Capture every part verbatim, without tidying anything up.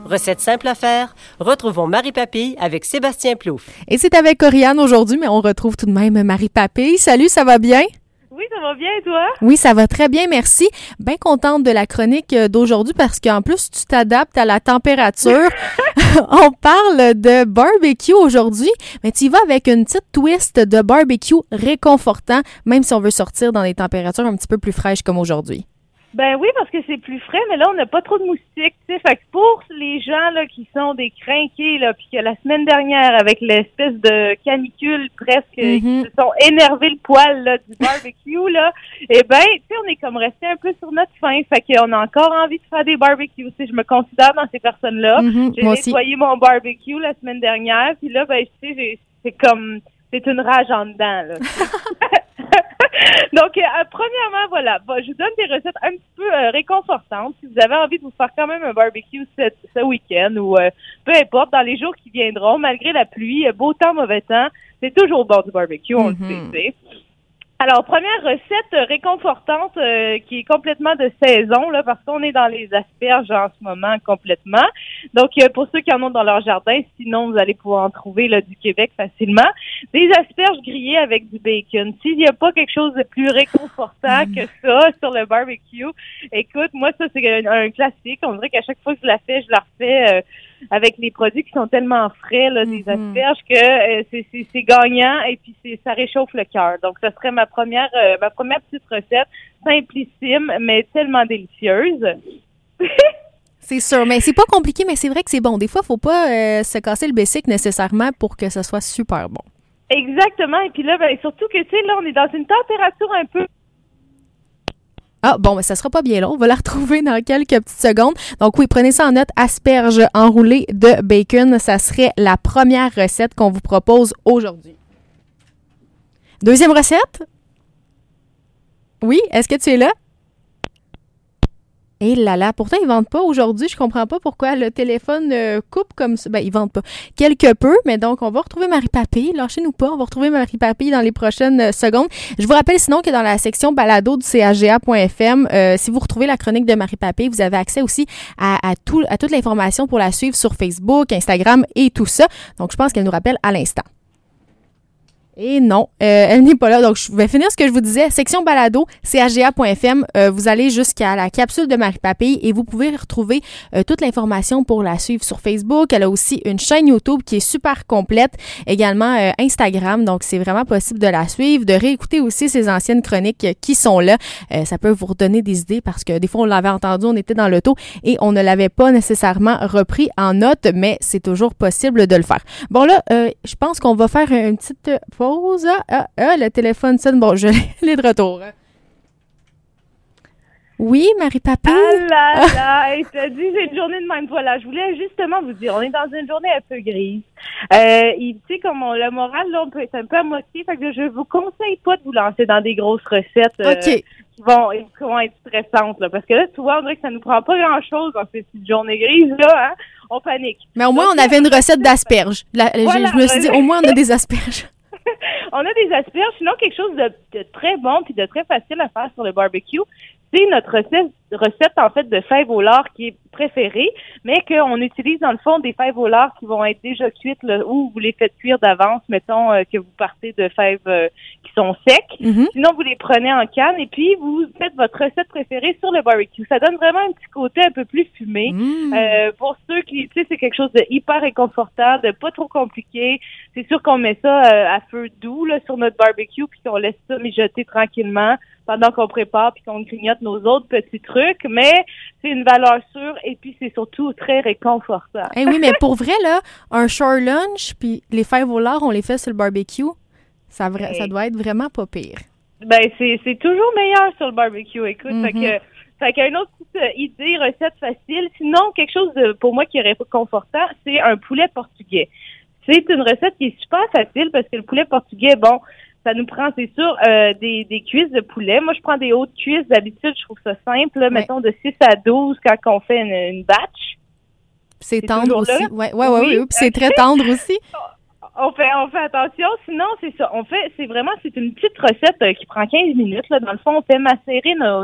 Recette simple à faire, retrouvons Marie Papille avec Sébastien Plouffe. Et c'est avec Oriane aujourd'hui, mais on retrouve tout de même Marie Papille. Salut, ça va bien? Oui, ça va bien, et toi? Oui, ça va très bien, merci. Bien contente de la chronique d'aujourd'hui parce qu'en plus, tu t'adaptes à la température. On parle de barbecue aujourd'hui, mais tu y vas avec une petite twist de barbecue réconfortant, même si on veut sortir dans des températures un petit peu plus fraîches comme aujourd'hui. Ben oui, parce que c'est plus frais, mais là, on n'a pas trop de moustiques, tu sais. Fait que pour les gens, là, qui sont des crinqués, là, puis que la semaine dernière, avec l'espèce de canicule presque, mm-hmm. qui se sont énervés le poil, là, du barbecue, là, eh ben, tu sais, on est comme resté un peu sur notre faim. Fait qu'on a encore envie de faire des barbecues, tu sais. Je me considère dans ces personnes-là. Mm-hmm, j'ai moi nettoyé aussi. mon barbecue la semaine dernière, puis là, ben, tu sais, j'ai, c'est comme, c'est une rage en dedans, là. Donc, euh, premièrement, voilà, bon, je vous donne des recettes un petit peu euh, réconfortantes. Si vous avez envie de vous faire quand même un barbecue ce, ce week-end ou euh, peu importe, dans les jours qui viendront, malgré la pluie, beau temps, mauvais temps, c'est toujours bon du barbecue, on mm-hmm. le sait. Alors, première recette réconfortante euh, qui est complètement de saison, là, parce qu'on est dans les asperges en ce moment complètement. Donc, euh, pour ceux qui en ont dans leur jardin, sinon vous allez pouvoir en trouver là du Québec facilement. Des asperges grillées avec du bacon. S'il n'y a pas quelque chose de plus réconfortant que ça sur le barbecue, écoute, moi ça c'est un, un classique. On dirait qu'à chaque fois que je la fais, je la refais euh, avec les produits qui sont tellement frais, là, des mm-hmm. asperges, que euh, c'est, c'est, c'est gagnant et puis c'est, ça réchauffe le cœur. Donc, ça serait ma première, euh, ma première petite recette, simplissime, mais tellement délicieuse. C'est sûr, mais c'est pas compliqué, mais c'est vrai que c'est bon. Des fois, faut pas euh, se casser le bessic nécessairement pour que ce soit super bon. Exactement. Et puis là, ben, surtout que, tu sais, là, on est dans une température un peu... Ah, bon, mais ça sera pas bien long. On va la retrouver dans quelques petites secondes. Donc oui, prenez ça en note. Asperges enroulées de bacon. Ça serait la première recette qu'on vous propose aujourd'hui. Deuxième recette? Oui, est-ce que tu es là? Et là là, pourtant, ils vendent pas aujourd'hui. Je comprends pas pourquoi le téléphone euh, coupe comme ça. Ben, ils vendent pas. Quelque peu, mais donc, on va retrouver Marie Papille. Lâchez-nous pas. On va retrouver Marie Papille dans les prochaines euh, secondes. Je vous rappelle sinon que dans la section balado du c a g a point f m, euh, si vous retrouvez la chronique de Marie Papille, vous avez accès aussi à, à, tout, à toute l'information pour la suivre sur Facebook, Instagram et tout ça. Donc, je pense qu'elle nous rappelle à l'instant. Et non, euh, elle n'est pas là. Donc, je vais finir ce que je vous disais. Section balado, c a g a point f m. Euh, vous allez jusqu'à la capsule de Marie Papille et vous pouvez retrouver euh, toute l'information pour la suivre sur Facebook. Elle a aussi une chaîne YouTube qui est super complète. Également euh, Instagram. Donc, c'est vraiment possible de la suivre, de réécouter aussi ses anciennes chroniques qui sont là. Euh, ça peut vous redonner des idées parce que des fois, on l'avait entendu, on était dans l'auto et on ne l'avait pas nécessairement repris en note, mais c'est toujours possible de le faire. Bon, là, euh, je pense qu'on va faire une petite pause. Ah, ah, ah, le téléphone sonne. Bon, je l'ai de retour. Oui, Marie Papille? Ah là là, et t'as dit, j'ai une journée de même. Voilà, je voulais justement vous dire, on est dans une journée un peu grise. Euh, tu sais, comme on, le moral, là, on peut être un peu à moitié. Fait que je vous conseille pas de vous lancer dans des grosses recettes euh, okay. qui, vont, qui vont être stressantes, là. Parce que là, souvent, on dirait que ça nous prend pas grand-chose dans ces petites journées grises, là, hein. On panique. Mais au moins, Donc, on avait une recette d'asperges. La, voilà, je, je me suis dit, au moins, on a des asperges. On a des asperges, sinon quelque chose de, de très bon puis de très facile à faire sur le barbecue. C'est notre recette, recette en fait de fèves au lard qui est préférée, mais qu'on utilise dans le fond des fèves au lard qui vont être déjà cuites là, ou vous les faites cuire d'avance, mettons euh, que vous partez de fèves euh, qui sont secs. Mm-hmm. Sinon, vous les prenez en canne et puis vous faites votre recette préférée sur le barbecue. Ça donne vraiment un petit côté un peu plus fumé. Mm. Euh, pour ceux qui, tu sais, c'est quelque chose de hyper réconfortant, de pas trop compliqué. C'est sûr qu'on met ça euh, à feu doux là sur notre barbecue puis qu'on laisse ça mijoter tranquillement pendant qu'on prépare puis qu'on grignote nos autres petits trucs, mais c'est une valeur sûre et puis c'est surtout très réconfortant. Eh oui, mais pour vrai, là, un short lunch puis les fèves au lard, on les fait sur le barbecue, ça, vra- hey. ça doit être vraiment pas pire. Ben, c'est, c'est toujours meilleur sur le barbecue, écoute, mm-hmm. fait que Fait qu'une autre petite idée, recette facile, sinon quelque chose de, pour moi qui est réconfortant, c'est un poulet portugais. C'est une recette qui est super facile parce que le poulet portugais, bon, ça nous prend, c'est sûr, euh, des, des cuisses de poulet. Moi, je prends des hautes cuisses. D'habitude, je trouve ça simple, là, ouais. mettons de six à douze quand on fait une, une batch. C'est, c'est tendre aussi. Oui, ouais, ouais, oui, oui, oui. Puis c'est très tendre aussi. On fait, on fait attention. Sinon, c'est ça. On fait, c'est vraiment, c'est une petite recette euh, qui prend quinze minutes. Là. Dans le fond, on fait macérer nos, nos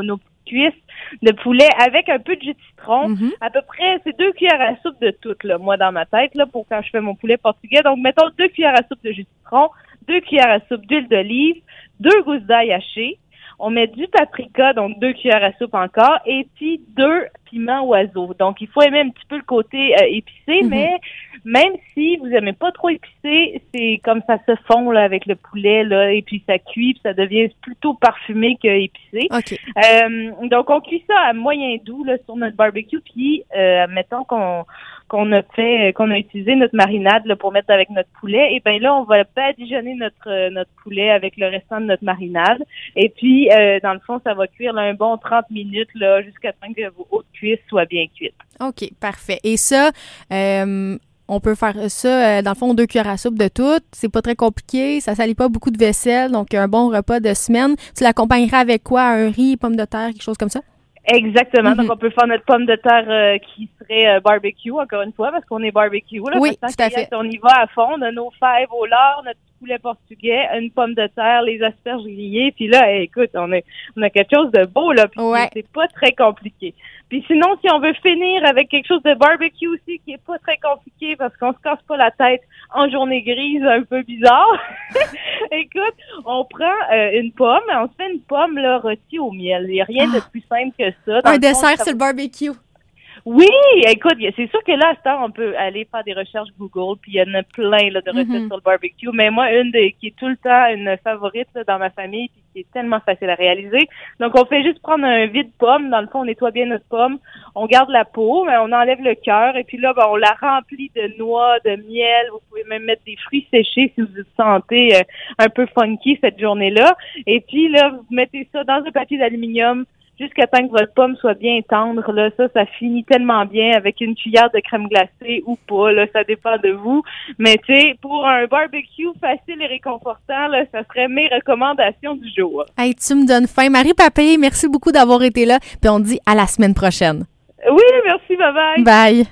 cuisses de poulet avec un peu de jus de citron. Mm-hmm. À peu près, c'est deux cuillères à soupe de tout, là, moi, dans ma tête, là, pour quand je fais mon poulet portugais. Donc, mettons deux cuillères à soupe de jus de citron, deux cuillères à soupe d'huile d'olive, deux gousses d'ail hachées. On met du paprika, donc deux cuillères à soupe encore, et puis deux piments oiseaux. Donc, il faut aimer un petit peu le côté euh, épicé, mm-hmm. mais même si vous aimez pas trop épicé, c'est comme ça se fond là avec le poulet, là, et puis ça cuit, puis ça devient plutôt parfumé que épicé. Okay. Euh, donc, on cuit ça à moyen doux là, sur notre barbecue, puis euh, mettons qu'on qu'on a fait, qu'on a utilisé notre marinade là, pour mettre avec notre poulet, et bien là, on va badigeonner notre euh, notre poulet avec le restant de notre marinade. Et puis, euh, dans le fond, ça va cuire là, un bon trente minutes là, jusqu'à temps que vos hautes cuisses soient bien cuites. OK, parfait. Et ça, euh, on peut faire ça, euh, dans le fond, deux cuillères à soupe de tout. C'est pas très compliqué, ça salit pas beaucoup de vaisselle, donc un bon repas de semaine. Tu l'accompagneras avec quoi? Un riz, pommes de terre, quelque chose comme ça? Exactement. Mm-hmm. Donc, on peut faire notre pomme de terre euh, qui serait euh, barbecue, encore une fois, parce qu'on est barbecue. Là, oui, tout à fait. On y va à fond. On a nos fèves au lard, notre poulet portugais, une pomme de terre, les asperges grillées. Puis là, écoute, on a, on a quelque chose de beau, là. Puis ouais. c'est pas très compliqué. Puis sinon, si on veut finir avec quelque chose de barbecue aussi, qui est pas très compliqué, parce qu'on se casse pas la tête en journée grise, un peu bizarre. Écoute, on prend euh, une pomme, on se fait une pomme, là, rôtie au miel. Il n'y a rien ah. de plus simple que ça. Dans un dessert sur le barbecue. Oui, écoute, c'est sûr que là, à ce temps, on peut aller faire des recherches Google, puis il y en a plein là, de recettes mm-hmm. sur le barbecue. Mais moi, une de, qui est tout le temps une favorite là, dans ma famille, puis qui est tellement facile à réaliser. Donc, on fait juste prendre un vide pomme. Dans le fond, on nettoie bien notre pomme. On garde la peau, mais on enlève le cœur. Et puis là, ben, on la remplit de noix, de miel. Vous pouvez même mettre des fruits séchés si vous vous sentez euh, un peu funky cette journée-là. Et puis là, vous mettez ça dans un papier d'aluminium jusqu'à temps que votre pomme soit bien tendre. Là, ça, ça finit tellement bien avec une cuillère de crème glacée ou pas. Là, ça dépend de vous. Mais tu sais, pour un barbecue facile et réconfortant, là, ça serait mes recommandations du jour. Hey, tu me donnes faim. Marie Papay, merci beaucoup d'avoir été là. Puis on dit à la semaine prochaine. Oui, merci. Bye bye. Bye.